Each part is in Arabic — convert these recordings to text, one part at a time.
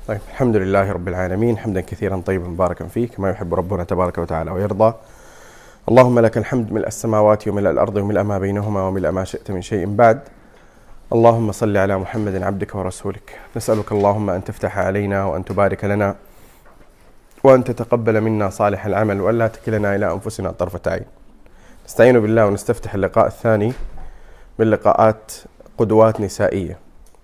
طيب، الحمد لله رب العالمين، حمدا كثيرا طيبا مباركا فيه كما يحب ربنا تبارك وتعالى ويرضى. اللهم لك الحمد ملء السماوات وملء الأرض وملء ما بينهما وملء ما شئت من شيء بعد. اللهم صل على محمد عبدك ورسولك. نسألك اللهم أن تفتح علينا وأن تبارك لنا وأن تتقبل منا صالح العمل وأن لا تكلنا إلى أنفسنا طرفة عين. نستعين بالله ونستفتح اللقاء الثاني من لقاءات قدوات نسائية،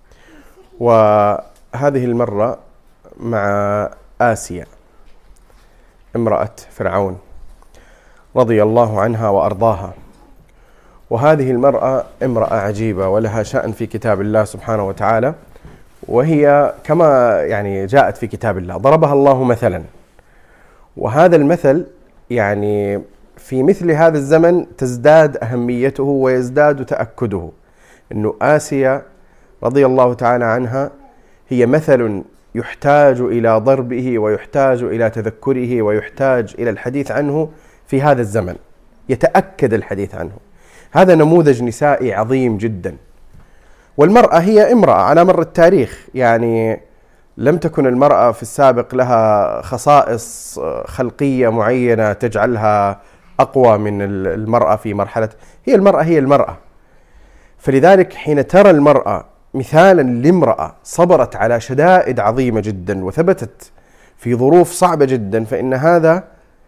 وهذه المرة مع آسيا امرأة فرعون رضي الله عنها وأرضاها. وهذه المرأة امرأة عجيبة ولها شأن في كتاب الله سبحانه وتعالى، وهي كما جاءت في كتاب الله ضربها الله مثلا، وهذا المثل في مثل هذا الزمن تزداد أهميته ويزداد تأكده أنه آسيا رضي الله تعالى عنها هي مثل يحتاج إلى ضربه ويحتاج إلى تذكره ويحتاج إلى الحديث عنه في هذا الزمن، يتأكد الحديث عنه. هذا نموذج نسائي عظيم جدا. والمرأة هي امرأة على مر التاريخ، لم تكن المرأة في السابق لها خصائص خلقية معينة تجعلها أقوى من المرأة في مرحلة. هي المرأة. فلذلك حين ترى المرأة مثالا لامرأة صبرت على شدائد عظيمة جدا وثبتت في ظروف صعبة جدا، فإن هذا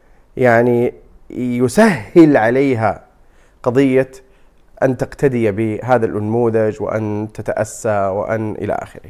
يسهل عليها قضية أن تقتدي بهذا النموذج وأن تتأسى وأن إلى آخره.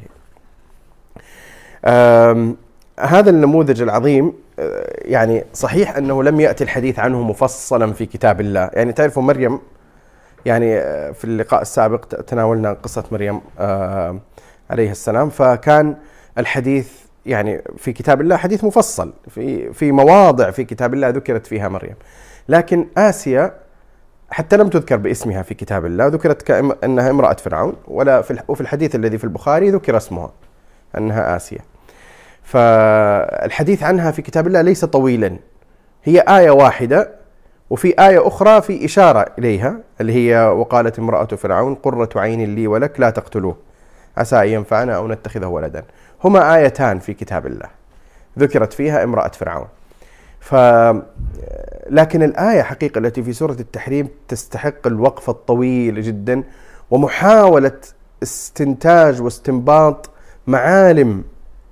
هذا النموذج العظيم صحيح أنه لم يأتي الحديث عنه مفصلا في كتاب الله. تعرفوا مريم، في اللقاء السابق تناولنا قصة مريم عليه السلام، فكان الحديث في كتاب الله حديث مفصل في مواضع في كتاب الله ذكرت فيها مريم. لكن آسيا حتى لم تذكر باسمها في كتاب الله، ذكرت كأنها امرأة فرعون، وفي الحديث الذي في البخاري ذكر اسمها أنها آسيا. فالحديث عنها في كتاب الله ليس طويلا، هي آية واحدة، وفي آية أخرى في إشارة إليها اللي هي وقالت امرأة فرعون قرة عين لي ولك لا تقتلوه عسى أن ينفعنا أو نتخذه ولدا. هما آيتان في كتاب الله ذكرت فيها امرأة فرعون. لكن الآية حقيقة التي في سورة التحريم تستحق الوقفة الطويلة جدا ومحاولة استنتاج واستنباط معالم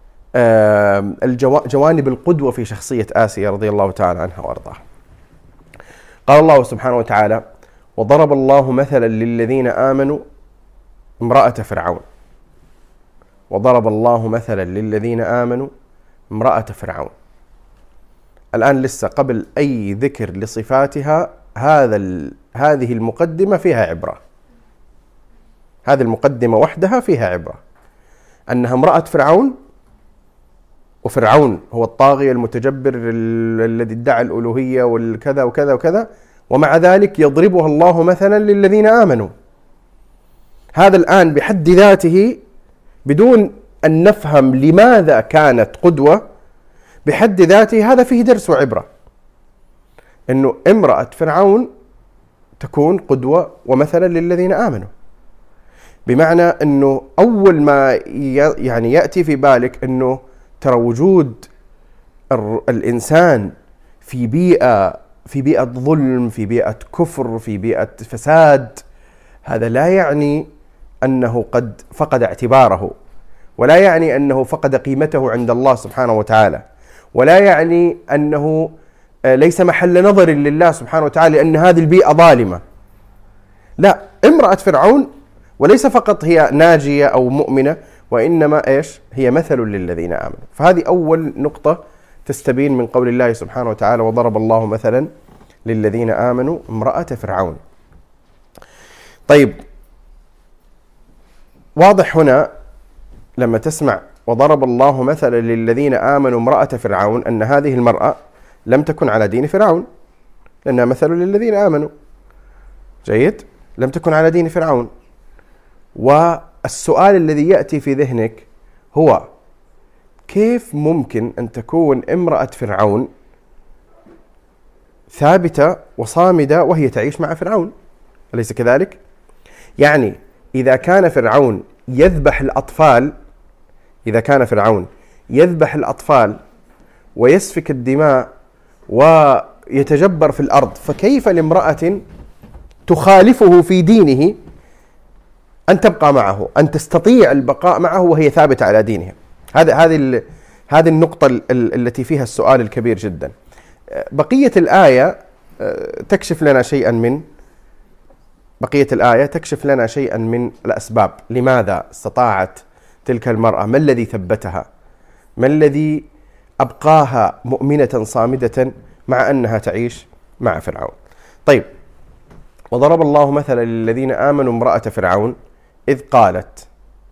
جوانب القدوة في شخصية آسيا رضي الله تعالى عنها وأرضاها. قال الله سبحانه وتعالى: وضرب الله مثلا للذين آمنوا امرأة فرعون. وضرب الله مثلا للذين آمنوا امرأة فرعون. الآن لسه قبل أي ذكر لصفاتها هذه المقدمة فيها عبرة. هذه المقدمة وحدها فيها عبرة، أنها امرأة فرعون، وفرعون هو الطاغية المتجبر الذي ادعى الألوهية والكذا وكذا وكذا، ومع ذلك يضربها الله مثلا للذين آمنوا. هذا الآن بحد ذاته بدون أن نفهم لماذا كانت قدوة، بحد ذاته هذا فيه درس وعبرة، أنه امرأة فرعون تكون قدوة ومثلا للذين آمنوا. بمعنى أنه أول ما يأتي في بالك أنه ترى وجود الإنسان في بيئة ظلم، في بيئة كفر، في بيئة فساد، هذا لا يعني أنه قد فقد اعتباره، ولا يعني أنه فقد قيمته عند الله سبحانه وتعالى، ولا يعني أنه ليس محل نظر لله سبحانه وتعالى لأن هذه البيئة ظالمة. لا، امرأة فرعون وليس فقط هي ناجية أو مؤمنة، وإنما هي مثل للذين آمنوا. فهذه أول نقطة تستبين من قول الله سبحانه وتعالى: وضرب الله مثلا للذين آمنوا امرأة فرعون. طيب، واضح هنا لما تسمع وضرب الله مثلا للذين آمنوا امرأة فرعون أن هذه المرأة لم تكن على دين فرعون، لأنها مثل للذين آمنوا. جيد؟ لم تكن على دين فرعون. والسؤال الذي يأتي في ذهنك هو: كيف ممكن أن تكون امرأة فرعون ثابتة وصامدة وهي تعيش مع فرعون؟ أليس كذلك؟ إذا كان فرعون يذبح الأطفال، إذا كان فرعون يذبح الأطفال ويسفك الدماء ويتجبر في الأرض، فكيف لامرأة تخالفه في دينه أن تبقى معه، أن تستطيع البقاء معه وهي ثابتة على دينها؟ هذه النقطة التي فيها السؤال الكبير جدا. بقية الآية تكشف لنا شيئا من الأسباب. لماذا استطاعت تلك المرأة؟ ما الذي ثبتها؟ ما الذي أبقاها مؤمنة صامدة مع أنها تعيش مع فرعون؟ طيب، وضرب الله مثلا للذين آمنوا امرأة فرعون إذ قالت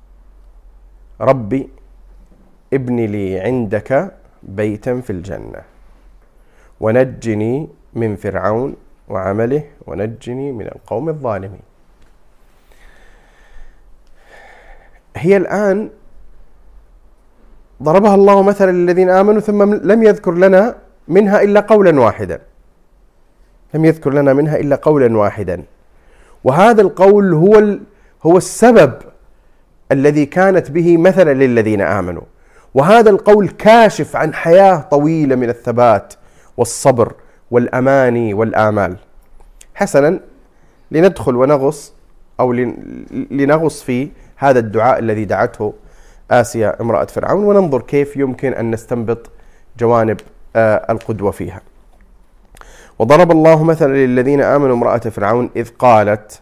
ربي ابن لي عندك بيتا في الجنة ونجني من فرعون وعمله ونجني من القوم الظالمين. هي الآن ضربها الله مثلا للذين آمنوا ثم لم يذكر لنا منها إلا قولا واحدا، وهذا القول هو السبب الذي كانت به مثلا للذين آمنوا، وهذا القول كاشف عن حياة طويلة من الثبات والصبر والأماني والآمال. حسنا، لندخل ونغص أو لنغص في هذا الدعاء الذي دعته آسيا امرأة فرعون، وننظر كيف يمكن أن نستنبط جوانب القدوة فيها. وضرب الله مثلا للذين آمنوا امرأة فرعون إذ قالت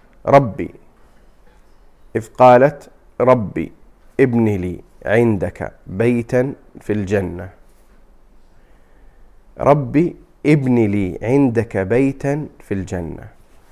ربي ابن لي عندك بيتا في الجنة. ربي ابن لي عندك بيتا في الجنة.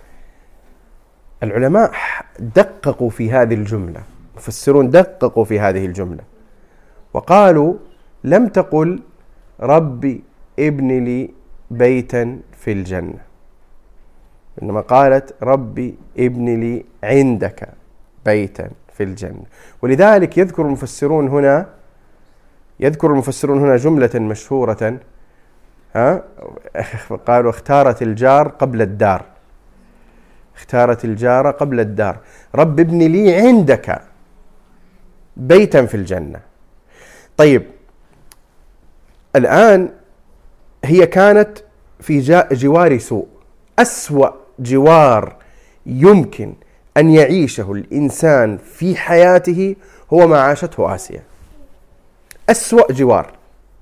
العلماء دققوا في هذه الجملة، مفسرون دققوا في هذه الجملة وقالوا لم تقل ربي ابن لي بيتا في الجنة، إنما قالت ربي ابن لي عندك بيتا في الجنة. ولذلك يذكر المفسرون هنا جملة مشهورة، قالوا اختارت الجار قبل الدار. رب ابن لي عندك بيتا في الجنة. طيب، الآن هي كانت في جوار سوء، أسوأ جوار يمكن أن يعيشه الإنسان في حياته هو ما عاشته آسيا. أسوأ جوار،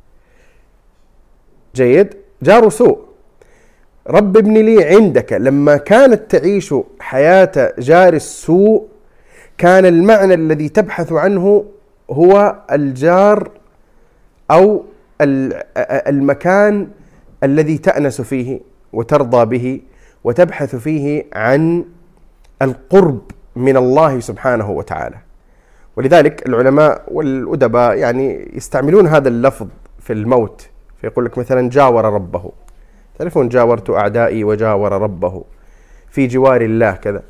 جيد، جار سوء. رب ابن لي عندك، لما كانت تعيش حياة جار السوء كان المعنى الذي تبحث عنه هو الجار أو المكان الذي تأنس فيه وترضى به وتبحث فيه عن القرب من الله سبحانه وتعالى. ولذلك العلماء والأدباء يعني يستعملون هذا اللفظ في الموت، فيقول لك مثلا جاور ربه، تعرفون جاورت أعدائي وجاور ربه، في جوار الله كذا.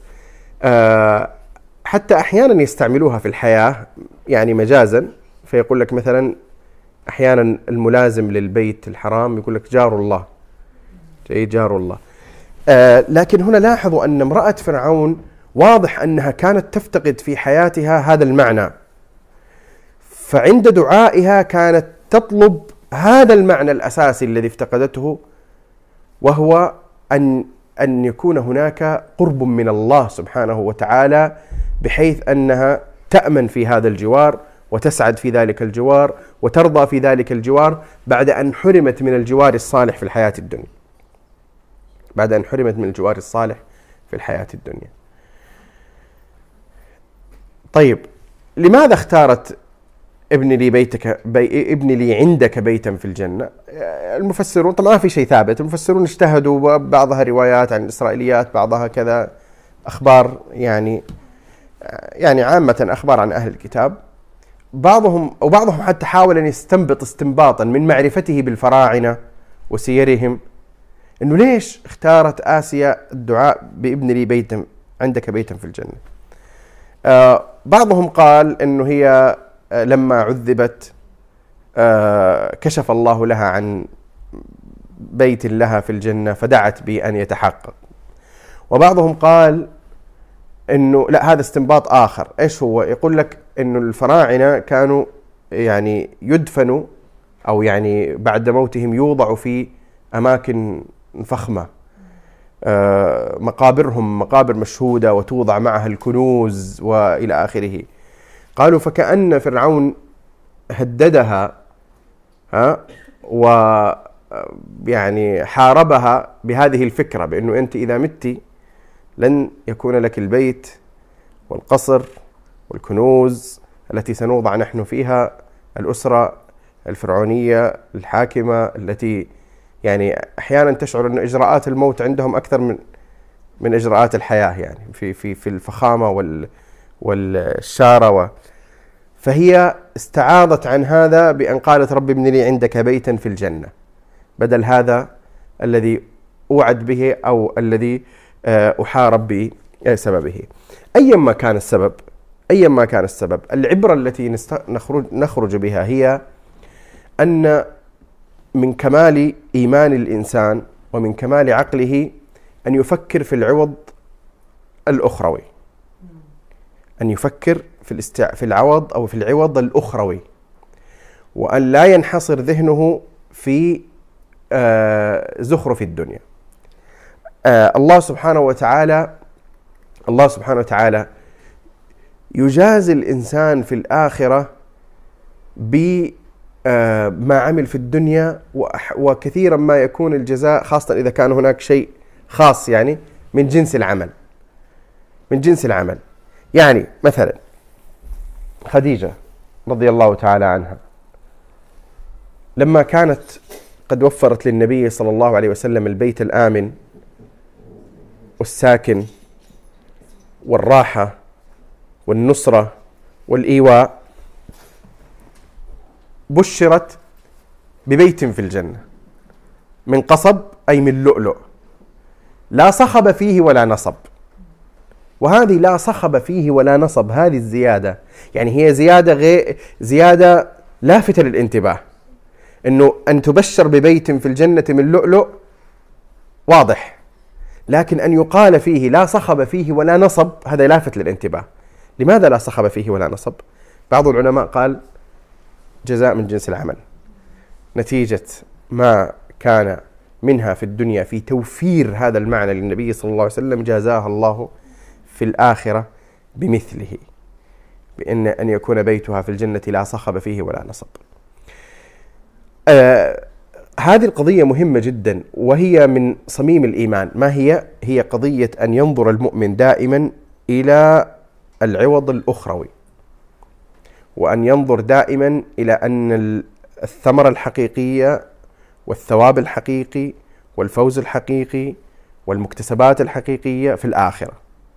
حتى أحيانا يستعملوها في الحياة يعني مجازا، فيقول لك مثلا أحيانا الملازم للبيت الحرام يقول لك جار الله، جار الله. لكن هنا لاحظوا أن امرأة فرعون واضح أنها كانت تفتقد في حياتها هذا المعنى، فعند دعائها كانت تطلب هذا المعنى الأساسي الذي افتقدته، وهو أن يكون هناك قرب من الله سبحانه وتعالى، بحيث أنها تأمن في هذا الجوار وتسعد في ذلك الجوار وترضى في ذلك الجوار بعد أن حرمت من الجوار الصالح في الحياة الدنيا. طيب، لماذا اختارت ابن لي عندك بيتا في الجنة؟ المفسرون طبعا ما في شيء ثابت، المفسرون اجتهدوا، بعضها روايات عن الإسرائيليات، بعضها كذا أخبار يعني عامة أخبار عن أهل الكتاب. بعضهم حتى حاول أن يستنبط استنباطا من معرفته بالفراعنة وسيرهم إنه ليش اختارت آسيا الدعاء بابن لي عندك بيتا في الجنة. بعضهم قال إنه هي لما عذبت كشف الله لها عن بيت لها في الجنة فدعت بأن يتحقق. وبعضهم قال إنه لا، هذا استنباط آخر. إيش هو؟ يقول لك إنه الفراعنة كانوا يعني يدفنوا، أو يعني بعد موتهم يوضعوا في أماكن فخمة، مقابرهم مقابر مشهودة وتوضع معها الكنوز وإلى آخره. قالوا فكأن فرعون هددها ويعني حاربها بهذه الفكرة، بأنه أنت إذا مت لن يكون لك البيت والقصر والكنوز التي سنوضع نحن فيها الأسرة الفرعونية الحاكمة، التي يعني أحيانا تشعر أن إجراءات الموت عندهم أكثر من إجراءات الحياة، يعني في الفخامة والشارة. فهي استعاضت عن هذا بأن قالت رب ابن لي عندك بيتا في الجنة، بدل هذا الذي أوعد به أو الذي أحارب بسببه. أيا ما كان السبب، العبرة التي نخرج بها هي أن من كمال إيمان الإنسان ومن كمال عقله أن يفكر في العوض الأخروي، أن يفكر في العوض أو في العوض الأخروي، وأن لا ينحصر ذهنه في زخرف الدنيا. الله سبحانه وتعالى يجازي الإنسان في الآخرة بما عمل في الدنيا، وكثيرا ما يكون الجزاء، خاصة إذا كان هناك شيء خاص يعني من جنس العمل. يعني مثلا خديجة رضي الله تعالى عنها لما كانت قد وفرت للنبي صلى الله عليه وسلم البيت الآمن والساكن والراحة والنصرة والإيواء، بشرت ببيت في الجنة من قصب، أي من لؤلؤ، لا صخب فيه ولا نصب. وهذه لا صخب فيه ولا نصب، هذه الزيادة يعني هي زيادة لافتة للانتباه، إنه أن تبشر ببيت في الجنة من لؤلؤ واضح، لكن أن يقال فيه لا صخب فيه ولا نصب هذا لافت للانتباه. لماذا لا صخب فيه ولا نصب؟ بعض العلماء قال جزاء من جنس العمل، نتيجة ما كان منها في الدنيا في توفير هذا المعنى للنبي صلى الله عليه وسلم، جازاها الله في الآخرة بمثله، بأن يكون بيتها في الجنة لا صخب فيه ولا نصب. هذه القضية مهمة جدا، وهي من صميم الإيمان. ما هي قضية أن ينظر المؤمن دائما إلى العوض الأخروي، وأن ينظر دائما إلى أن الثمرة الحقيقية والثواب الحقيقي والفوز الحقيقي والمكتسبات الحقيقية في الآخرة.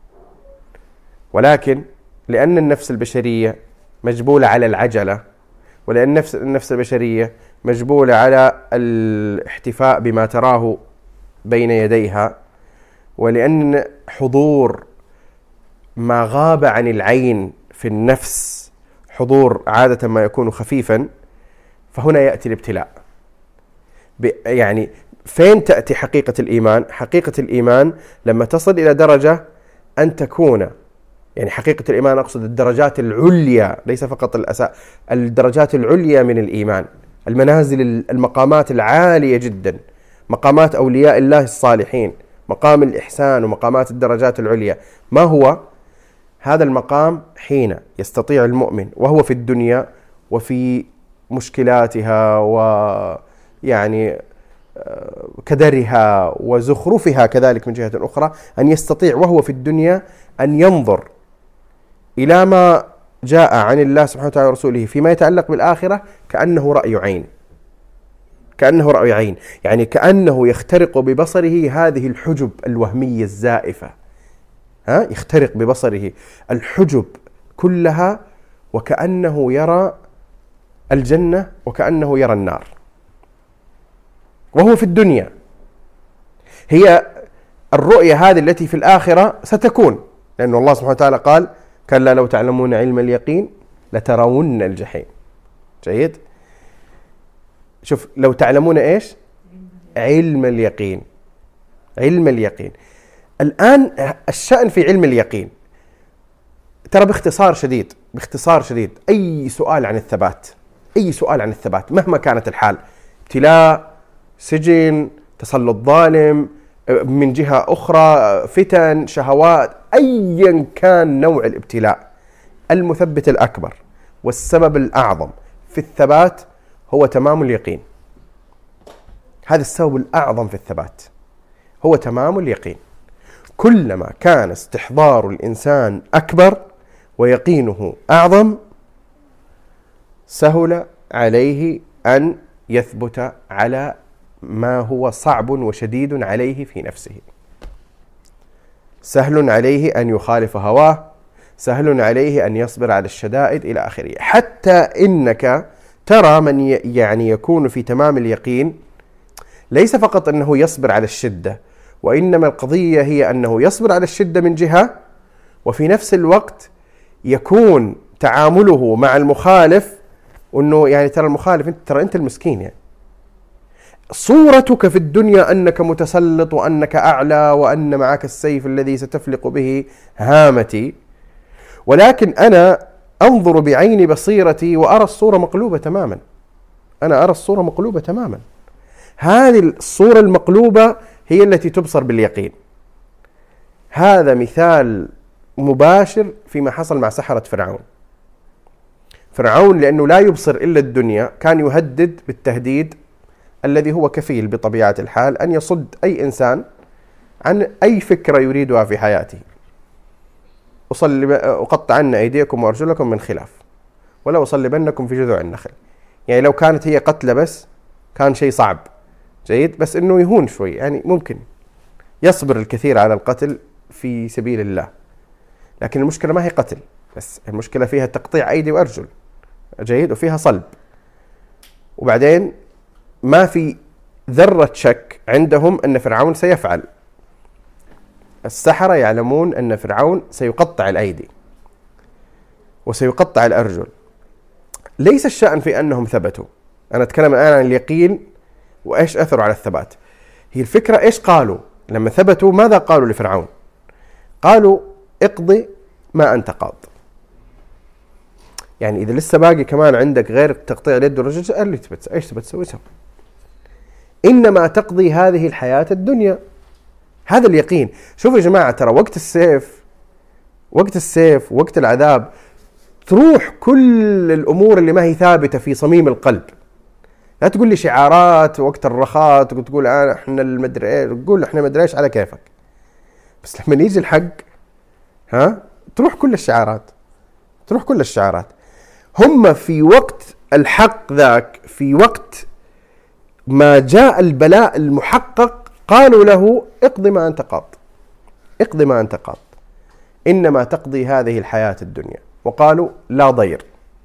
ولكن لأن النفس البشرية مجبولة على العجلة، ولأن النفس البشرية مجبولة على الاحتفاء بما تراه بين يديها، ولأن حضور ما غاب عن العين في النفس حضور عادة ما يكون خفيفا، فهنا يأتي الابتلاء. يعني فين تأتي حقيقة الإيمان؟ حقيقة الإيمان لما تصل إلى درجة أن تكون، يعني حقيقة الإيمان أقصد الدرجات العليا، ليس فقط الدرجات العليا من الإيمان، المنازل، المقامات العالية جدا، مقامات أولياء الله الصالحين، مقام الإحسان ومقامات الدرجات العليا. ما هو هذا المقام؟ حين يستطيع المؤمن وهو في الدنيا وفي مشكلاتها ويعني كدرها وزخرفها كذلك من جهة أخرى، أن يستطيع وهو في الدنيا أن ينظر إلى ما جاء عن الله سبحانه وتعالى ورسوله فيما يتعلق بالآخرة كأنه رأي عين، يعني كأنه يخترق ببصره هذه الحجب الوهمية الزائفة، يخترق ببصره الحجب كلها، وكأنه يرى الجنة وكأنه يرى النار وهو في الدنيا. هي الرؤية هذه التي في الآخرة ستكون، لأن الله سبحانه وتعالى قال كلا لو تعلمون علم اليقين لترون الجحيم. جيد؟ شوف، لو تعلمون إيش؟ علم اليقين. الآن الشأن في علم اليقين، ترى باختصار شديد أي سؤال عن الثبات أي سؤال عن الثبات مهما كانت الحال، ابتلاء، سجن، تسلط ظالم، من جهة أخرى فتن، شهوات، أيا كان نوع الابتلاء، المثبت الأكبر والسبب الأعظم في الثبات هو تمام اليقين. هذا السبب الأعظم في الثبات هو تمام اليقين. كلما كان استحضار الإنسان أكبر ويقينه أعظم سهل عليه أن يثبت على ما هو صعب وشديد عليه في نفسه. سهل عليه أن يخالف هواه، سهل عليه أن يصبر على الشدائد إلى آخره. حتى إنك ترى من يعني يكون في تمام اليقين ليس فقط أنه يصبر على الشدة، وإنما القضية هي أنه يصبر على الشدة من جهة، وفي نفس الوقت يكون تعامله مع المخالف أنه يعني ترى المخالف أنت المسكين، يعني صورتك في الدنيا أنك متسلط وأنك أعلى وأن معك السيف الذي ستفلق به هامتي، ولكن أنا أنظر بعين بصيرتي وأرى الصورة مقلوبة تماما. أنا أرى الصورة مقلوبة تماما. هذه الصورة المقلوبة هي التي تبصر باليقين. هذا مثال مباشر فيما حصل مع سحرة فرعون. فرعون لأنه لا يبصر إلا الدنيا كان يهدد بالتهديد الذي هو كفيل بطبيعة الحال أن يصد أي إنسان عن أي فكرة يريدها في حياته. أقطعن أيديكم وأرجلكم من خلاف ولا أصلبنكم في جذوع النخل. يعني لو كانت هي قتلة بس كان شيء صعب جيد، بس إنه يهون شوي، يعني ممكن يصبر الكثير على القتل في سبيل الله. لكن المشكلة ما هي قتل بس، المشكلة فيها تقطيع أيدي وأرجل جيد، وفيها صلب. وبعدين ما في ذرة شك عندهم أن فرعون سيفعل. السحرة يعلمون أن فرعون سيقطع الأيدي وسيقطع الأرجل. ليس الشأن في أنهم ثبتوا، أنا أتكلم الآن عن اليقين وإيش أثروا على الثبات. هي الفكرة إيش قالوا لما ثبتوا؟ ماذا قالوا لفرعون؟ قالوا اقضي ما أنت قاض. يعني إذا لسه باقي كمان عندك غير تقطيع اليد والرجل قال لي إيش تبى تسوي؟ إنما تقضي هذه الحياة الدنيا. هذا اليقين. شوفوا يا جماعة، ترى وقت السيف وقت العذاب تروح كل الأمور اللي ما هي ثابتة في صميم القلب. لا تقول لي شعارات وقت الرخاء تقول احنا المدري ايه، تقول احنا مدري ايش على كيفك، بس لما يجي الحق تروح كل الشعارات. هم في وقت الحق ذاك، في وقت ما جاء البلاء المحقق قالوا له اقضي ما أنت قاض، إنما تقضي هذه الحياة الدنيا. وقالوا لا ضير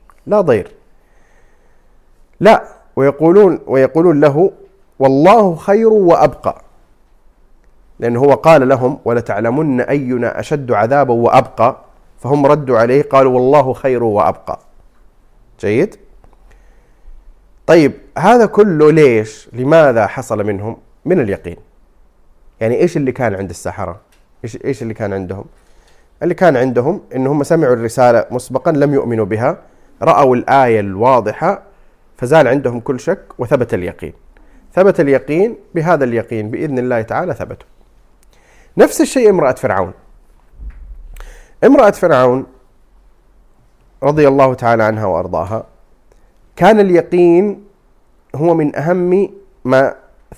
لا، ويقولون له والله خير وأبقى، لأنه هو قال لهم ولتعلمن أينا أشد عذابا وأبقى، فهم ردوا عليه قالوا والله خير وأبقى. جيد. طيب هذا كله ليش؟ لماذا حصل منهم؟ من اليقين. يعني إيش اللي كان عند السحرة؟ إيش اللي كان عندهم؟ اللي كان عندهم إنهم سمعوا الرسالة مسبقا لم يؤمنوا بها، رأوا الآية الواضحة فزال عندهم كل شك وثبت اليقين. بهذا اليقين بإذن الله تعالى ثبتوا. نفس الشيء امرأة فرعون رضي الله تعالى عنها وأرضاها، كان اليقين هو من أهم ما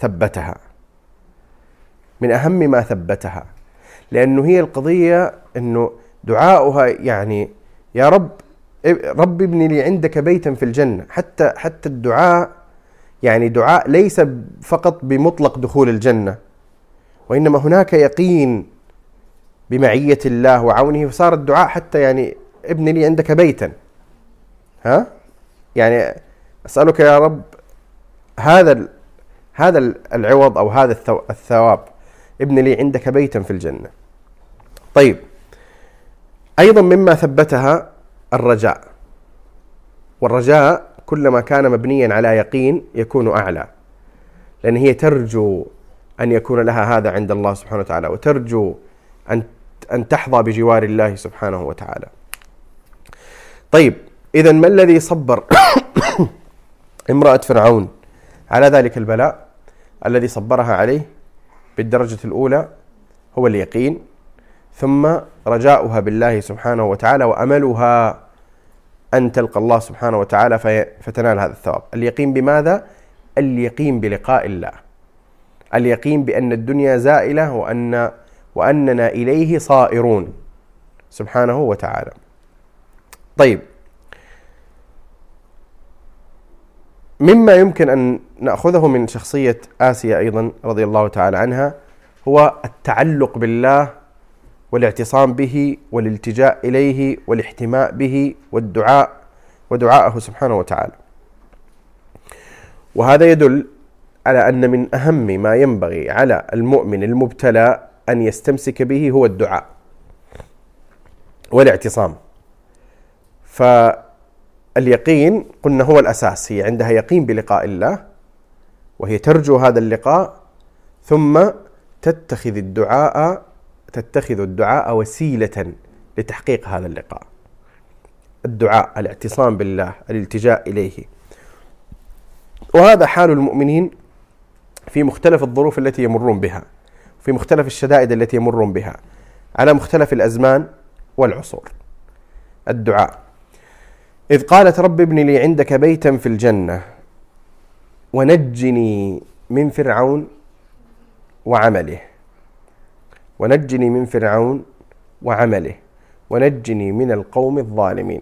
ثبتها، لأنه هي القضية أنه دعاؤها يعني يا رب ابني لي عندك بيتا في الجنة. حتى الدعاء يعني دعاء ليس فقط بمطلق دخول الجنة، وإنما هناك يقين بمعية الله وعونه، فصار الدعاء حتى يعني ابني لي عندك بيتا، يعني أسألك يا رب هذا العوض أو هذا الثواب، ابن لي عندك بيتا في الجنة. طيب أيضا مما ثبتها الرجاء، والرجاء كلما كان مبنيا على يقين يكون أعلى، لأن هي ترجو أن يكون لها هذا عند الله سبحانه وتعالى، وترجو أن تحظى بجوار الله سبحانه وتعالى. طيب إذن ما الذي صبر امرأة فرعون على ذلك البلاء؟ الذي صبرها عليه بالدرجة الأولى هو اليقين، ثم رجاؤها بالله سبحانه وتعالى، وأملها أن تلقى الله سبحانه وتعالى فتنال هذا الثواب. اليقين بماذا؟ اليقين بلقاء الله، اليقين بأن الدنيا زائلة وأننا إليه صائرون سبحانه وتعالى. طيب، مما يمكن أن نأخذه من شخصية آسيا أيضا رضي الله تعالى عنها هو التعلق بالله والاعتصام به والالتجاء إليه والاحتماء به ودعاءه سبحانه وتعالى. وهذا يدل على أن من أهم ما ينبغي على المؤمن المبتلى أن يستمسك به هو الدعاء والاعتصام. فاليقين قلنا هو الأساس، هي عندها يقين بلقاء الله وهي ترجو هذا اللقاء، ثم تتخذ الدعاء وسيلة لتحقيق هذا اللقاء. الدعاء، الاعتصام بالله، الالتجاء إليه. وهذا حال المؤمنين في مختلف الظروف التي يمرون بها، في مختلف الشدائد التي يمرون بها، على مختلف الأزمان والعصور. الدعاء، إذ قالت رب ابن لي عندك بيتا في الجنة ونجني من فرعون وعمله، ونجني من فرعون وعمله ونجني من القوم الظالمين.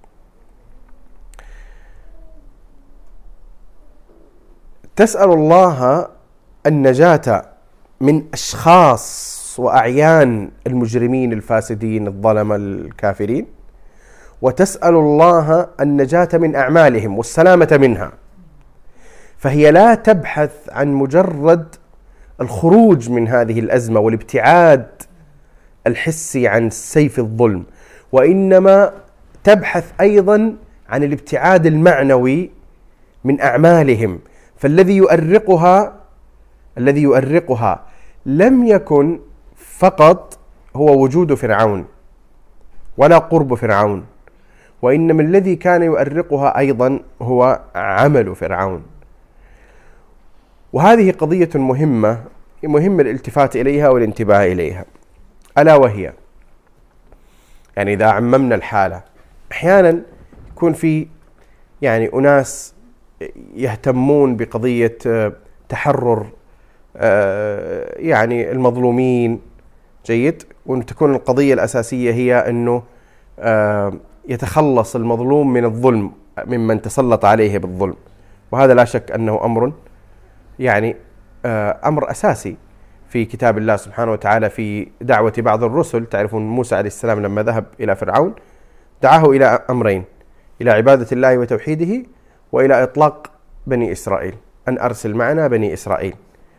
تسأل الله النجاة من أشخاص وأعيان المجرمين الفاسدين الظلمة الكافرين، وتسأل الله النجاة من أعمالهم والسلامة منها. فهي لا تبحث عن مجرد الخروج من هذه الأزمة والابتعاد الحسي عن سيف الظلم، وإنما تبحث أيضا عن الابتعاد المعنوي من أعمالهم. فالذي يؤرقها لم يكن فقط هو وجود فرعون ولا قرب فرعون، وإنما الذي كان يؤرقها أيضا هو عمل فرعون. وهذه قضية مهمة الالتفات إليها والانتباه إليها، ألا وهي يعني إذا عممنا الحالة، أحيانا يكون في أناس يهتمون بقضية تحرر المظلومين، جيد، وأن تكون القضية الأساسية هي أنه يتخلص المظلوم من الظلم ممن تسلط عليه بالظلم. وهذا لا شك أنه أمر أساسي في كتاب الله سبحانه وتعالى في دعوة بعض الرسل. تعرفون موسى عليه السلام لما ذهب إلى فرعون دعاه إلى أمرين: إلى عبادة الله وتوحيده، وإلى إطلاق بني إسرائيل، أن أرسل معنا بني إسرائيل.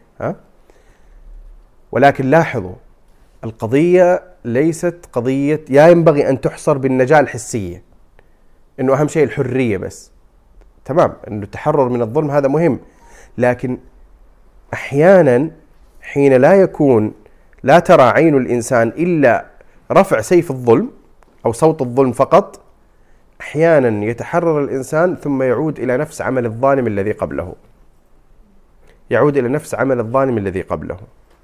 ولكن لاحظوا، القضية ليست قضية ينبغي أن تحصر بالنجاة الحسية، إنه أهم شيء الحرية بس. تمام، إنه التحرر من الظلم هذا مهم، لكن أحيانا حين لا ترى عين الإنسان إلا رفع سيف الظلم أو صوت الظلم فقط، أحيانا يتحرر الإنسان ثم يعود إلى نفس عمل الظالم الذي قبله.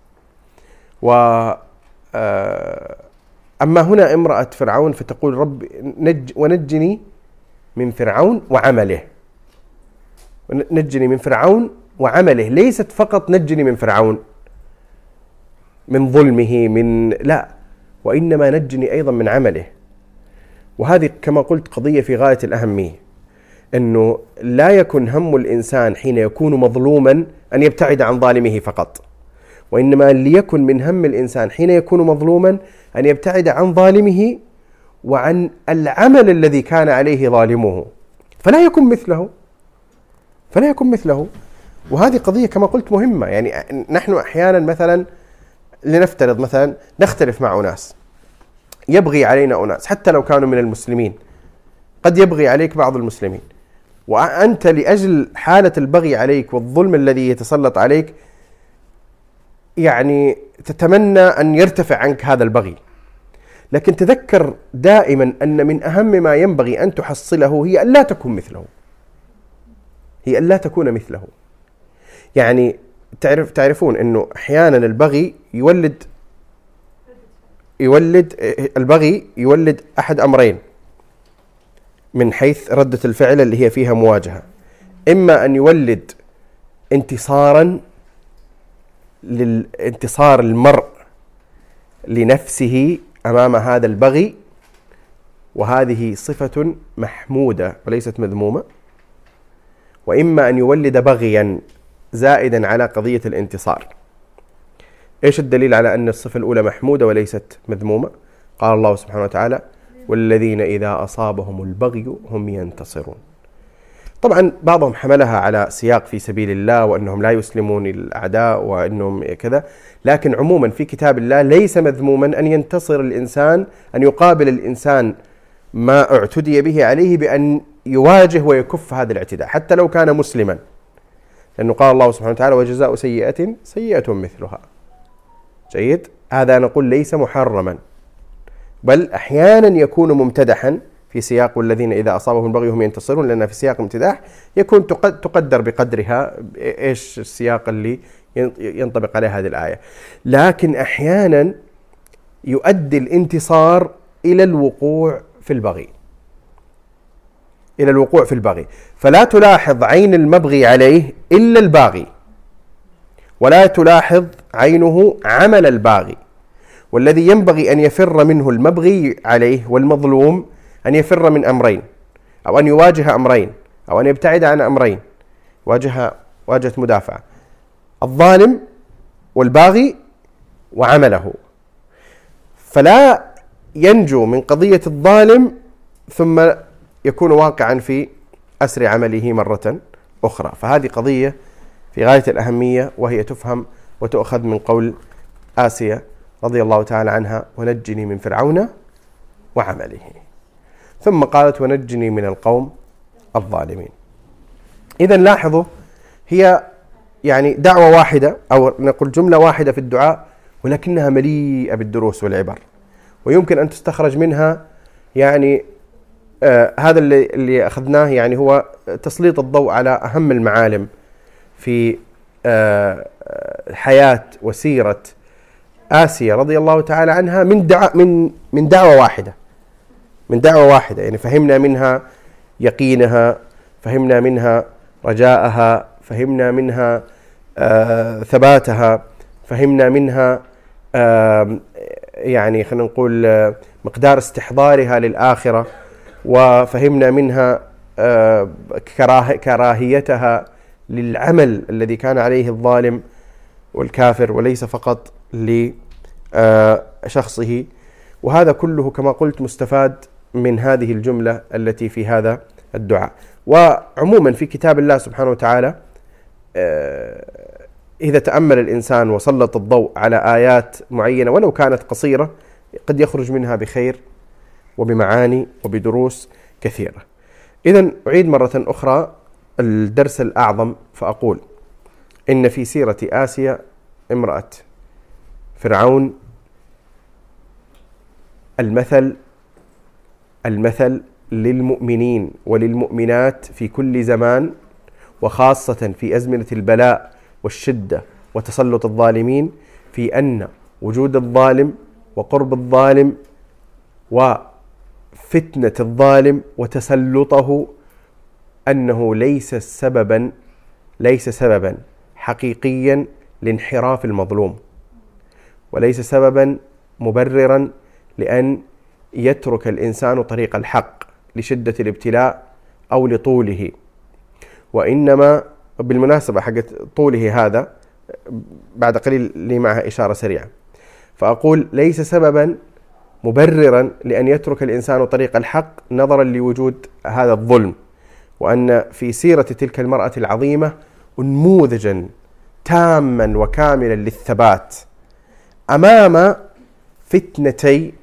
أما هنا امرأة فرعون فتقول رب ونجني من فرعون وعمله، ليست فقط نجني من فرعون من ظلمه لا، وإنما نجني أيضا من عمله. وهذه كما قلت قضية في غاية الأهمية، أنه لا يكن هم الإنسان حين يكون مظلوما أن يبتعد عن ظالمه فقط، وإنما ليكن من هم الإنسان حين يكون مظلوما أن يبتعد عن ظالمه وعن العمل الذي كان عليه ظالمه، فلا يكون مثله. وهذه قضية كما قلت مهمة. نحن أحيانا مثلا لنفترض مثلا نختلف مع أناس، يبغي علينا أناس حتى لو كانوا من المسلمين، قد يبغي عليك بعض المسلمين، وأنت لأجل حالة البغي عليك والظلم الذي يتسلط عليك تتمنى أن يرتفع عنك هذا البغي، لكن تذكر دائما أن من أهم ما ينبغي أن تحصله هي أن لا تكون مثله، هي أن لا تكون مثله. يعني تعرفون أنه أحيانا البغي يولد أحد أمرين من حيث ردة الفعل اللي هي فيها مواجهة. إما أن يولد انتصار المرء لنفسه أمام هذا البغي، وهذه صفة محمودة وليست مذمومة، وإما أن يولد بغيا زائدا على قضية الانتصار. إيش الدليل على أن الصفة الأولى محمودة وليست مذمومة؟ قال الله سبحانه وتعالى: والذين إذا أصابهم البغي هم ينتصرون. طبعا بعضهم حملها على سياق في سبيل الله وأنهم لا يسلمون الأعداء وأنهم كذا، لكن عموما في كتاب الله ليس مذموما أن ينتصر الإنسان، أن يقابل الإنسان ما اعتدي به عليه بأن يواجه ويكف هذا الاعتداء حتى لو كان مسلما، لأنه قال الله سبحانه وتعالى: وجزاء سيئة سيئة مثلها. جيد، هذا نقول ليس محرما، بل أحيانا يكون ممتدحا في سياق والذين إذا أصابهم البغي هم ينتصرون، لأن في سياق امتداح يكون تقدر بقدرها إيش السياق اللي ينطبق عليه هذه الآية. لكن أحيانا يؤدي الانتصار إلى الوقوع في البغي، فلا تلاحظ عين المبغي عليه إلا الباغي، ولا تلاحظ عينه عمل الباغي. والذي ينبغي أن يفر منه المبغي عليه والمظلوم أن يفر من أمرين، أو أن يواجه أمرين، أو أن يبتعد عن أمرين، واجهة مدافعة: الظالم والباغي وعمله. فلا ينجو من قضية الظالم ثم يكون واقعا في أسر عمله مرة أخرى. فهذه قضية في غاية الأهمية، وهي تفهم وتؤخذ من قول آسيا رضي الله تعالى عنها: ونجني من فرعون وعمله. ثم قالت: ونجني من القوم الظالمين. إذن لاحظوا، هي يعني دعوة واحدة أو نقول جملة واحدة في الدعاء، ولكنها مليئة بالدروس والعبر، ويمكن أن تستخرج منها يعني هذا اللي أخذناه، يعني هو تسليط الضوء على أهم المعالم في حياة وسيرة آسيا رضي الله تعالى عنها من دعوة واحدة. يعني فهمنا منها يقينها، فهمنا منها رجاءها، فهمنا منها ثباتها، فهمنا منها يعني خلينا نقول مقدار استحضارها للآخرة، وفهمنا منها كراهيتها للعمل الذي كان عليه الظالم والكافر، وليس فقط لشخصه. وهذا كله كما قلت مستفاد من هذه الجملة التي في هذا الدعاء. وعموما في كتاب الله سبحانه وتعالى إذا تأمل الإنسان وسلط الضوء على آيات معينة ولو كانت قصيرة، قد يخرج منها بخير وبمعاني وبدروس كثيرة. إذن أعيد مرة أخرى الدرس الأعظم فأقول: إن في سيرة آسيا امرأة فرعون المثل للمؤمنين وللمؤمنات في كل زمان، وخاصة في أزمنة البلاء والشدة وتسلط الظالمين، في أن وجود الظالم وقرب الظالم وفتنة الظالم وتسلطه أنه ليس سببا حقيقيا لانحراف المظلوم، وليس سببا مبررا لأن يترك الإنسان طريق الحق لشدة الابتلاء أو لطوله. وإنما بالمناسبة حقت طوله هذا بعد قليل لي معها إشارة سريعة، فأقول ليس سببا مبررا لأن يترك الإنسان طريق الحق نظرا لوجود هذا الظلم، وأن في سيرة تلك المرأة العظيمة نموذجا تاما وكاملا للثبات أمام فتنتي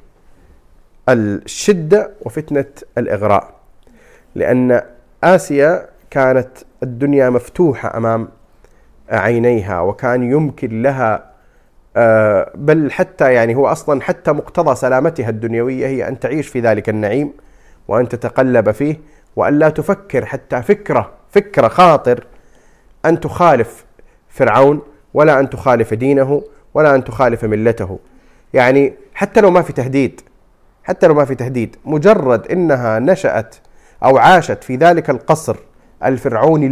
الشدة وفتنة الإغراء. لأن آسيا كانت الدنيا مفتوحة أمام عينيها، وكان يمكن لها بل حتى يعني هو أصلا حتى مقتضى سلامتها الدنيوية هي أن تعيش في ذلك النعيم وأن تتقلب فيه، وأن لا تفكر حتى فكرة خاطر أن تخالف فرعون، ولا أن تخالف دينه، ولا أن تخالف ملته. يعني حتى لو ما في تهديد، مجرد إنها نشأت أو عاشت في ذلك القصر الفرعوني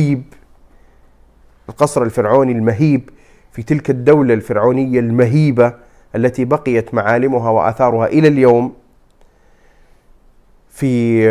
المهيب، في تلك الدولة الفرعونية المهيبة التي بقيت معالمها وآثارها إلى اليوم، في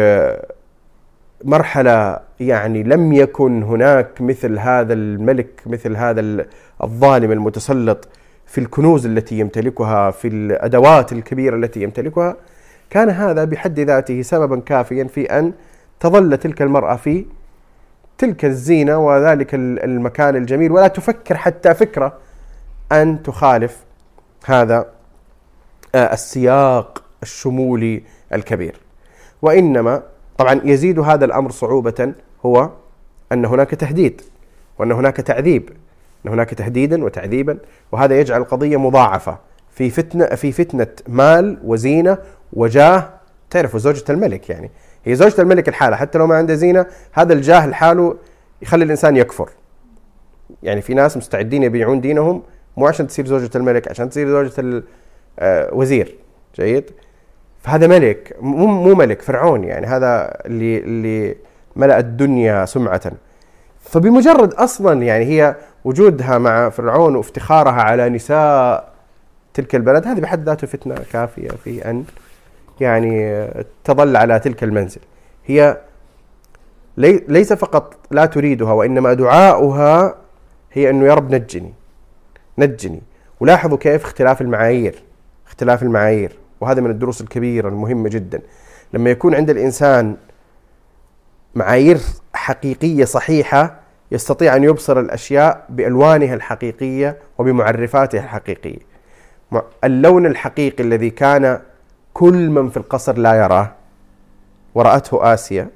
مرحلة يعني لم يكن هناك مثل هذا الملك، مثل هذا الظالم المتسلط، في الكنوز التي يمتلكها، في الأدوات الكبيرة التي يمتلكها. كان هذا بحد ذاته سببا كافيا في أن تظل تلك المرأة في تلك الزينة وذلك المكان الجميل، ولا تفكر حتى فكرة أن تخالف هذا السياق الشمولي الكبير. وإنما طبعا يزيد هذا الأمر صعوبة هو أن هناك تهديد، وأن هناك تعذيب، أن هناك تهديدا وتعذيبا، وهذا يجعل القضية مضاعفة في فتنة مال وزينة وجاه. تعرفوا زوجة الملك، يعني هي زوجة الملك الحالة حتى لو ما عنده زينة، هذا الجاه الحاله يخلي الإنسان يكفر. يعني في ناس مستعدين يبيعون دينهم مو عشان تصير زوجة الملك، عشان تصير زوجة الوزير. جيد. فهذا ملك، مو ملك، فرعون، يعني هذا اللي ملأ الدنيا سمعة. فبمجرد أصلا يعني هي وجودها مع فرعون وافتخارها على نساء تلك البلد، هذه بحد ذاته فتنة كافية في أن يعني تظل على تلك المنزل. هي ليس فقط لا تريدها، وإنما دعاؤها هي أنه يا رب نجني. ولاحظوا كيف اختلاف المعايير، وهذا من الدروس الكبيرة المهمة جدا. لما يكون عند الإنسان معايير حقيقية صحيحة، يستطيع أن يبصر الأشياء بألوانها الحقيقية وبمعرفاتها الحقيقية. اللون الحقيقي الذي كان كل من في القصر لا يراه، ورأته آسيا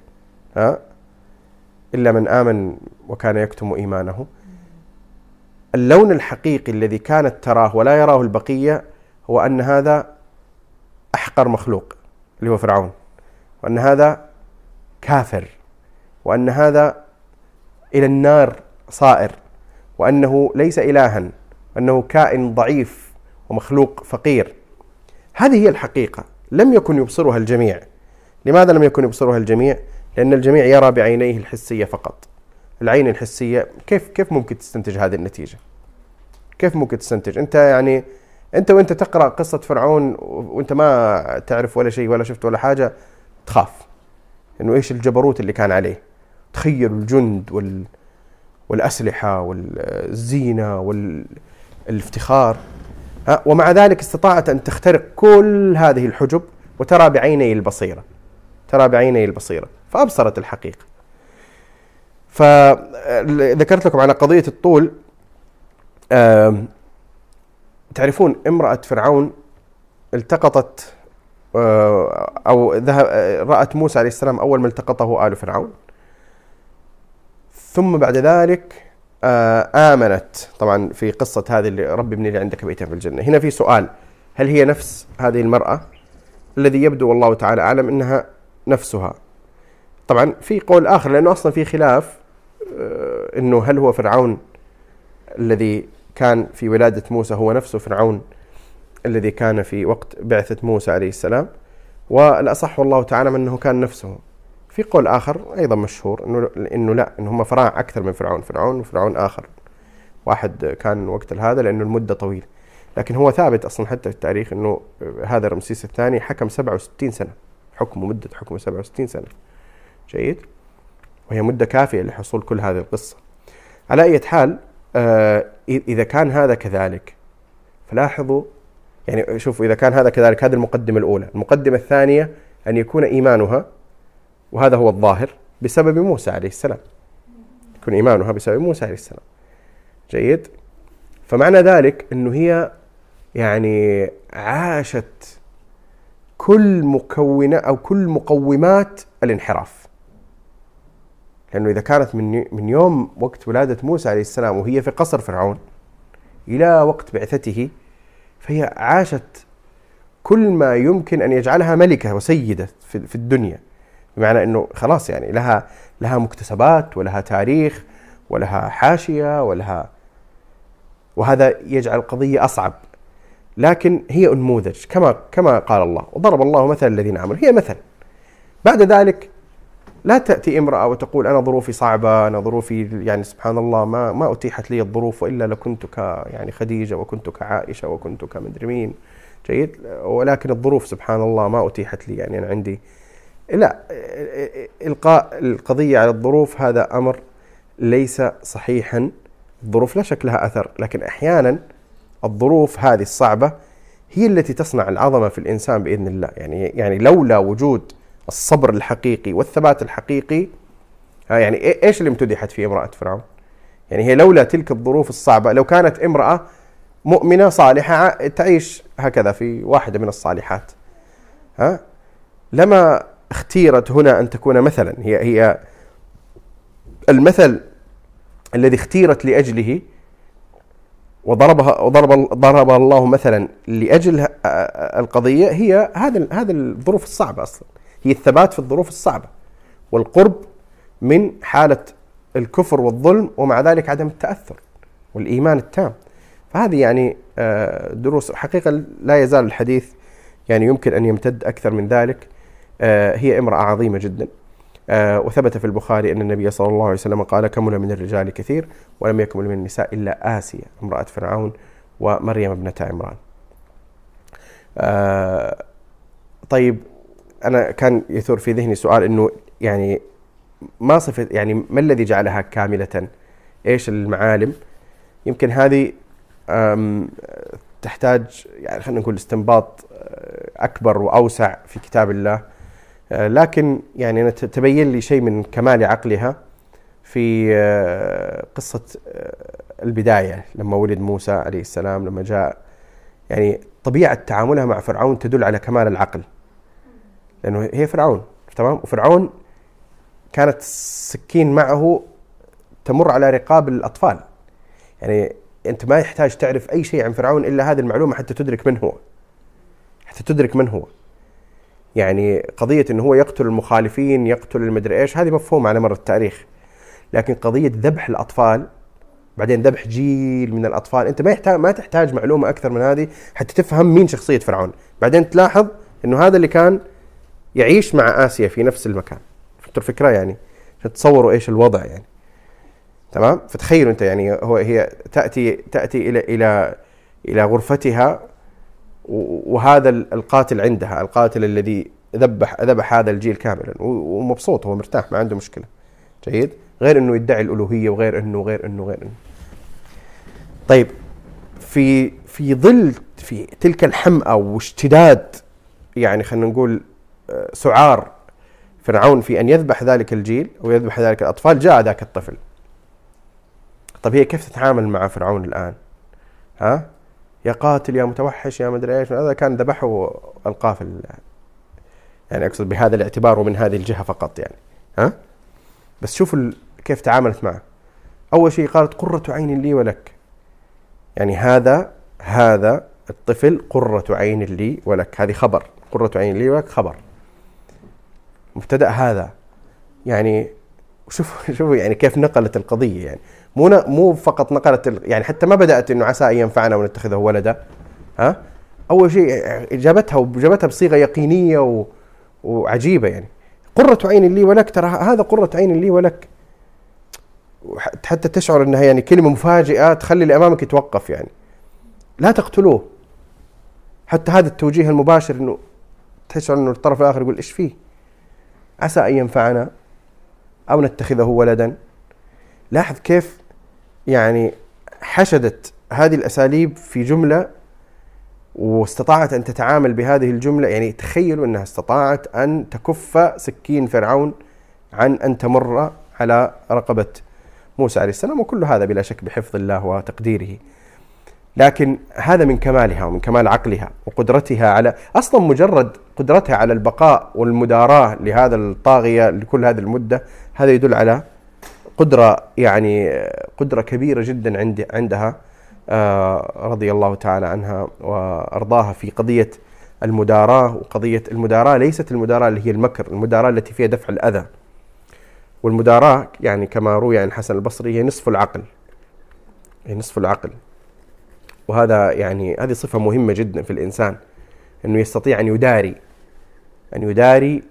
إلا من آمن وكان يكتم إيمانه. اللون الحقيقي الذي كانت تراه ولا يراه البقية هو أن هذا أحقر مخلوق اللي هو فرعون، وأن هذا كافر، وأن هذا إلى النار صائر، وأنه ليس إلها، وأنه كائن ضعيف ومخلوق فقير. هذه هي الحقيقة، لم يكن يبصرها الجميع. لماذا لم يكن يبصرها الجميع؟ لأن الجميع يرى بعينيه الحسية فقط. العين الحسية كيف ممكن تستنتج هذه النتيجة؟ كيف ممكن تستنتج؟ أنت وأنت تقرأ قصة فرعون وأنت ما تعرف ولا شيء ولا شفت ولا حاجة، تخاف إنه إيش الجبروت اللي كان عليه. تخيلوا الجند والأسلحة والزينة والافتخار، ومع ذلك استطاعت أن تخترق كل هذه الحجب وترى بعيني البصيرة، فأبصرت الحقيقة. فذكرت لكم على قضية الطول. تعرفون امرأة فرعون التقطت أو رأت موسى عليه السلام أول ما التقطه آل فرعون، ثم بعد ذلك آمنت. طبعا في قصة هذه اللي رب ابن لي عندك بيتا في الجنة، هنا في سؤال: هل هي نفس هذه المرأة؟ الذي يبدو والله تعالى أعلم أنها نفسها. طبعا في قول آخر، لأنه أصلا في خلاف أنه هل هو فرعون الذي كان في ولادة موسى هو نفسه فرعون الذي كان في وقت بعثة موسى عليه السلام، والأصح والله تعالى أنه كان نفسه. في قول آخر أيضا مشهور إنه لا، إن هم فراع أكثر من فرعون وفرعون آخر واحد كان وقت هذا، لأنه المدة طويلة. لكن هو ثابت أصلا حتى في التاريخ إنه هذا رمسيس الثاني حكم 67 سنة، مدة حكمه 67 سنة. جيد. وهي مدة كافية لحصول كل هذه القصة. على أي حال، إذا كان هذا كذلك، فلاحظوا يعني شوفوا، إذا كان هذا كذلك، هذه المقدمة الأولى. المقدمة الثانية أن يكون إيمانها، وهذا هو الظاهر، بسبب موسى عليه السلام، يكون إيمانها بسبب موسى عليه السلام. جيد. فمعنى ذلك أنه هي يعني عاشت كل مقومات الانحراف. لأنه إذا كانت من يوم وقت ولادة موسى عليه السلام وهي في قصر فرعون، إلى وقت بعثته، فهي عاشت كل ما يمكن أن يجعلها ملكة وسيدة في الدنيا، بمعنى أنه خلاص يعني لها مكتسبات ولها تاريخ ولها حاشية وهذا يجعل القضية أصعب. لكن هي أنموذج كما قال الله، وضرب الله مثل الذين آمنوا، هي مثل. بعد ذلك لا تأتي امرأة وتقول أنا ظروفي صعبة، أنا ظروفي يعني سبحان الله ما أتيحت لي الظروف، وإلا لكنت يعني خديجة وكنت كعائشة وكنت كمدري مين. جيد، ولكن الظروف سبحان الله ما أتيحت لي، يعني أنا عندي. لا، إلقاء القضية على الظروف هذا أمر ليس صحيحا. الظروف لا شك لها أثر، لكن أحيانا الظروف هذه الصعبة هي التي تصنع العظمة في الإنسان بإذن الله. يعني لولا وجود الصبر الحقيقي والثبات الحقيقي، يعني إيش اللي امتدحت في امرأة فرعون؟ يعني هي لولا تلك الظروف الصعبة، لو كانت امرأة مؤمنة صالحة تعيش هكذا في واحدة من الصالحات، لما اختيرت هنا أن تكون مثلا. هي المثل الذي اختيرت لأجله وضربها الله مثلا لأجل القضية، هي هذا الظروف الصعبة أصلا، هي الثبات في الظروف الصعبة والقرب من حالة الكفر والظلم، ومع ذلك عدم التأثر والإيمان التام. فهذه يعني دروس حقيقة لا يزال الحديث يعني يمكن أن يمتد أكثر من ذلك. هي امرأة عظيمة جدا، وثبت في البخاري أن النبي صلى الله عليه وسلم قال: كمل من الرجال كثير ولم يكمل من النساء إلا آسيا امرأة فرعون ومريم ابنة عمران. طيب، أنا كان يثور في ذهني سؤال، إنه يعني ما صفة، يعني ما الذي جعلها كاملة؟ إيش المعالم؟ يمكن هذه تحتاج يعني خلينا نقول استنباط أكبر وأوسع في كتاب الله، لكن يعني أنا تبين لي شيء من كمال عقلها في قصة البداية لما ولد موسى عليه السلام، لما جاء. يعني طبيعة تعاملها مع فرعون تدل على كمال العقل، لأنه هي فرعون، تمام، وفرعون كانت السكين معه تمر على رقاب الأطفال. يعني أنت ما يحتاج تعرف أي شيء عن فرعون إلا هذه المعلومة حتى تدرك من هو. يعني قضية إنه هو يقتل المخالفين، يقتل المدري إيش، هذه مفهوم على مر التاريخ. لكن قضية ذبح الأطفال، بعدين ذبح جيل من الأطفال، أنت ما تحتاج معلومة أكثر من هذه حتى تفهم مين شخصية فرعون. بعدين تلاحظ إنه هذا اللي كان يعيش مع آسيا في نفس المكان. فهمتوا الفكرة؟ يعني تصوروا إيش الوضع يعني. تمام. فتخيلوا أنت، يعني هي تأتي إلى غرفتها، وهذا القاتل عندها، القاتل الذي ذبح هذا الجيل كاملا، ومبسوط، هو مرتاح، ما عنده مشكلة. جيد، غير انه يدعي الألوهية، وغير انه. طيب، في ظل في تلك الحمأة واشتداد، يعني خلينا نقول سعار فرعون في أن يذبح ذلك الجيل ويذبح ذلك الأطفال، جاء ذاك الطفل. طب هي كيف تتعامل مع فرعون الآن؟ يا قاتل يا متوحش يا مدري ايش. هذا كان ذبحه القافل، يعني اقصد بهذا الاعتبار ومن هذه الجهة فقط يعني. بس شوفوا كيف تعاملت معه. اول شيء قالت: قرة عين لي ولك. يعني هذا الطفل قرة عين لي ولك، هذه خبر، قرة عين لي ولك خبر، مبتدأ هذا. يعني شوفوا يعني كيف نقلت القضية. يعني مو فقط نقلت يعني حتى ما بدأت إنه عسى أن ينفعنا ونتخذه ولدا. أول شيء جابتها بصيغة يقينية وعجيبة. يعني قرة عين لي ولك، ترى هذا قرة عين لي ولك، حتى تشعر أنها يعني كلمة مفاجئة تخلي اللي أمامك يتوقف. يعني لا تقتلوه. حتى هذا التوجيه المباشر، إنه تشعر إنه الطرف الآخر يقول: إيش فيه؟ عسى أن ينفعنا أو نتخذه ولدا. لاحظ كيف يعني حشدت هذه الأساليب في جملة، واستطاعت أن تتعامل بهذه الجملة. يعني تخيلوا أنها استطاعت أن تكف سكين فرعون عن أن تمر على رقبة موسى عليه السلام، وكل هذا بلا شك بحفظ الله وتقديره. لكن هذا من كمالها ومن كمال عقلها وقدرتها على أصلا مجرد قدرتها على البقاء والمداراة لهذا الطاغية لكل هذه المدة. هذا يدل على قدرة، يعني قدرة كبيرة جدا عندها رضي الله تعالى عنها وأرضاها في قضية المداراة. وقضية المداراة ليست المداراة اللي هي المكر، المداراة التي فيها دفع الأذى. والمداراة يعني كما روي عن الحسن البصري هي نصف العقل، هي نصف العقل. وهذا يعني هذه صفة مهمة جدا في الإنسان، أنه يستطيع أن يداري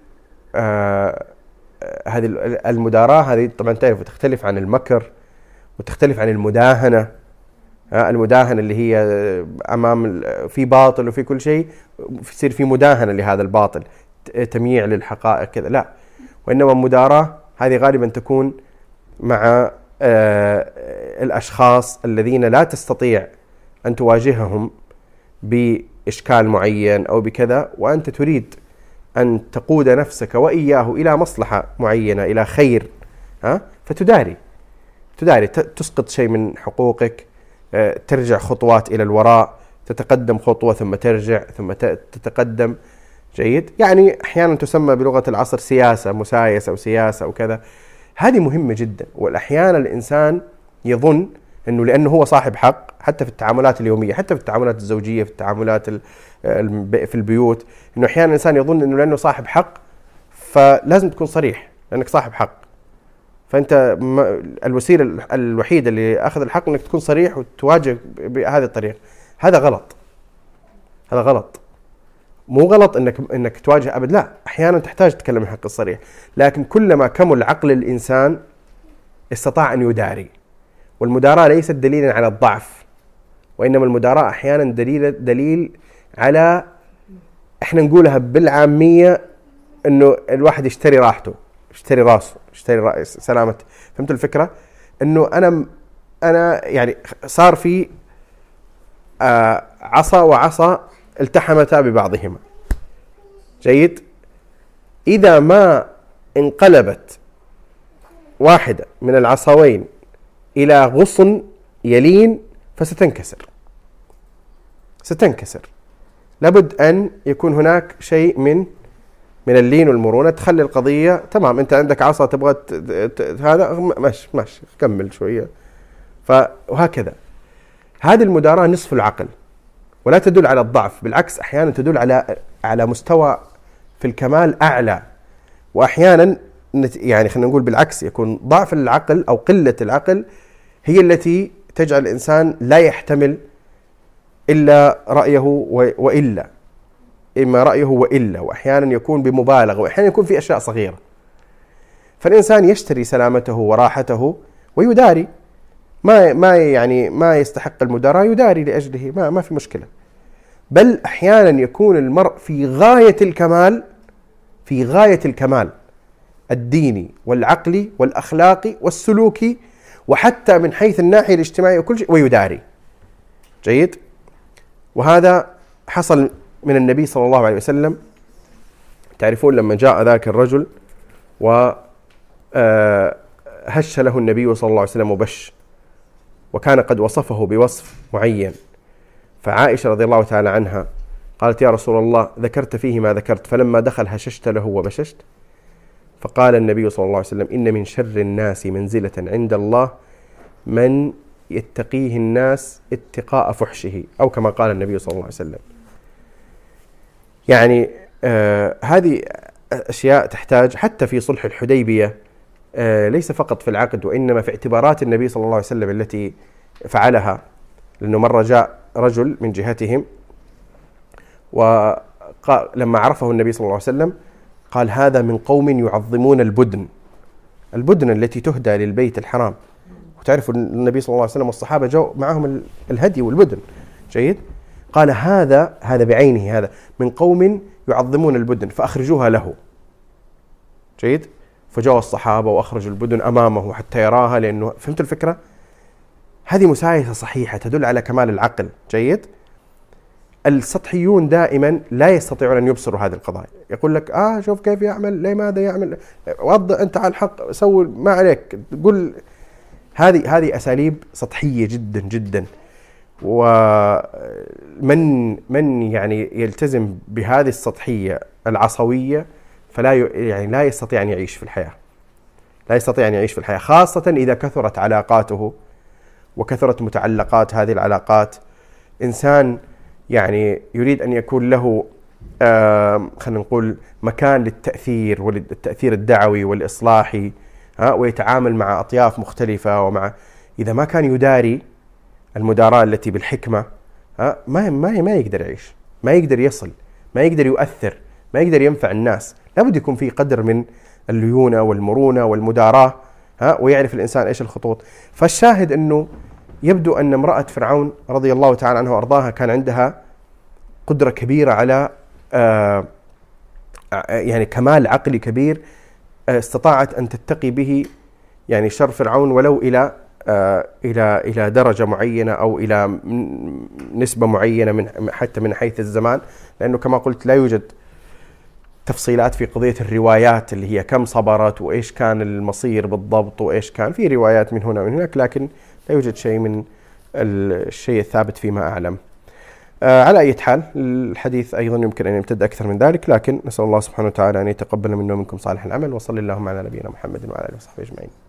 هذه المداراة. هذه طبعا تعرف تختلف عن المكر وتختلف عن المداهنة. المداهنة اللي هي أمام في باطل وفي كل شيء يصير في مداهنة لهذا الباطل، تمييع للحقائق كذا، لا. وإنما المداراة هذه غالبا تكون مع الأشخاص الذين لا تستطيع أن تواجههم بإشكال معين أو بكذا، وأنت تريد أن تقود نفسك وإياه إلى مصلحة معينة، إلى خير، فتداري تسقط شيء من حقوقك، ترجع خطوات إلى الوراء، تتقدم خطوة ثم ترجع ثم تتقدم. جيد. يعني أحيانا تسمى بلغة العصر سياسة، مسايسة أو سياسة أو كذا. هذه مهمة جدا. والأحيانا الإنسان يظن أنه لأنه هو صاحب حق، حتى في التعاملات اليومية، حتى في التعاملات الزوجية، في التعاملات في البيوت، أنه أحيانا الإنسان يظن أنه لأنه صاحب حق فلازم تكون صريح لأنك صاحب حق، فأنت الوسيلة الوحيدة اللي أخذ الحق أنك تكون صريح وتواجه بهذه الطريقة. هذا غلط، هذا غلط. مو غلط انك تواجه ابد، لا، احيانا تحتاج تتكلم الحق الصريح، لكن كلما كمل عقل الانسان استطاع ان يداري. والمداراة ليست دليلا على الضعف، وانما المداراة احيانا دليل على، احنا نقولها بالعامية، انه الواحد يشتري راحته، يشتري راسه، يشتري سلامة. فهمت الفكرة؟ انه انا يعني صار في عصا وعصا التحمتا ببعضهما. جيد. إذا ما انقلبت واحدة من العصاوين إلى غصن يلين فستنكسر، لابد أن يكون هناك شيء من اللين والمرونة تخلي القضية تمام. أنت عندك عصا تبغى هذا ماشي كمل شوية، وهكذا. هذه المداراة نصف العقل، ولا تدل على الضعف، بالعكس أحيانا تدل على مستوى في الكمال أعلى. وأحيانا يعني خلينا نقول بالعكس، يكون ضعف العقل أو قلة العقل هي التي تجعل الإنسان لا يحتمل إلا رأيه وإلا، إما رأيه وإلا، وأحيانا يكون بمبالغة، وأحيانا يكون في أشياء صغيرة. فالإنسان يشتري سلامته وراحته ويداري ما يستحق المداراة، يداري لأجله، ما في مشكلة. بل أحيانا يكون المرء في غاية الكمال الديني والعقلي والأخلاقي والسلوكي، وحتى من حيث الناحية الاجتماعية وكل شيء، ويداري. جيد. وهذا حصل من النبي صلى الله عليه وسلم. تعرفون لما جاء ذاك الرجل وهش له النبي صلى الله عليه وسلم وبش، وكان قد وصفه بوصف معين، فعائشة رضي الله تعالى عنها قالت: يا رسول الله، ذكرت فيه ما ذكرت، فلما دخل هششت له وبششت. فقال النبي صلى الله عليه وسلم: إن من شر الناس منزلة عند الله من يتقيه الناس اتقاء فحشه، أو كما قال النبي صلى الله عليه وسلم. يعني هذه أشياء تحتاج حتى في صلح الحديبية، ليس فقط في العقد، وإنما في اعتبارات النبي صلى الله عليه وسلم التي فعلها. لأنه مرة جاء رجل من جهتهم، ولما عرفه النبي صلى الله عليه وسلم قال: هذا من قوم يعظمون البدن التي تهدى للبيت الحرام. وتعرفوا النبي صلى الله عليه وسلم والصحابة جو معهم الهدي والبدن. جيد. قال: هذا بعينه، هذا من قوم يعظمون البدن فأخرجوها له. جيد. فجاء الصحابة وأخرجوا البدن أمامه حتى يراها، لأنه فهمت الفكرة؟ هذه مسايسة صحيحة تدل على كمال العقل. جيد. السطحيون دائما لا يستطيعون أن يبصروا هذه القضايا. يقول لك: شوف كيف يعمل، لماذا يعمل، وضع أنت على الحق، سوي ما عليك، قل. هذه أساليب سطحية جدا جدا. ومن يعني يلتزم بهذه السطحية العصوية لا يستطيع أن يعيش في الحياة، خاصة إذا كثرت علاقاته وكثرة متعلقات هذه العلاقات. إنسان يعني يريد أن يكون له خلينا نقول مكان للتأثير والتأثير الدعوي والإصلاحي، ويتعامل مع أطياف مختلفة، إذا ما كان يداري المداراة التي بالحكمة ما يقدر يعيش، ما يقدر يصل، ما يقدر يؤثر، ما يقدر ينفع الناس. لابد يكون فيه قدر من الليونة والمرونة والمداراة، ويعرف الإنسان إيش الخطوط. فالشاهد أنه يبدو أن امرأة فرعون رضي الله تعالى عنها وأرضاها كان عندها قدرة كبيرة على يعني كمال عقلي كبير، استطاعت أن تتقي به يعني شر فرعون، ولو إلى درجة معينة أو إلى نسبة معينة حتى من حيث الزمان، لأنه كما قلت لا يوجد تفصيلات في قضية الروايات اللي هي كم صبرت وإيش كان المصير بالضبط وإيش كان في روايات من هنا ومن هناك، لكن لا يوجد شيء من الشيء الثابت فيما أعلم. على أي حال الحديث أيضا يمكن أن يمتد أكثر من ذلك، لكن نسأل الله سبحانه وتعالى أن يتقبل منا ومنكم صالح العمل، وصلى اللهم على نبينا محمد وعلى آله وصحبه أجمعين.